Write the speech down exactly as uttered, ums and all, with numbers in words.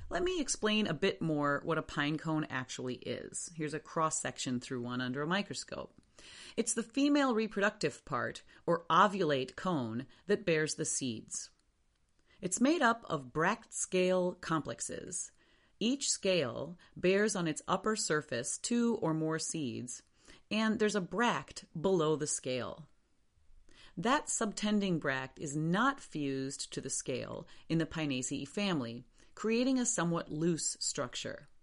Let me explain a bit more what a pine cone actually is. Here's a cross-section through one under a microscope. It's the female reproductive part, or ovulate cone, that bears the seeds. It's made up of bract scale complexes. Each scale bears on its upper surface two or more seeds, and there's a bract below the scale. That subtending bract is not fused to the scale in the Pinaceae family, creating a somewhat loose structure.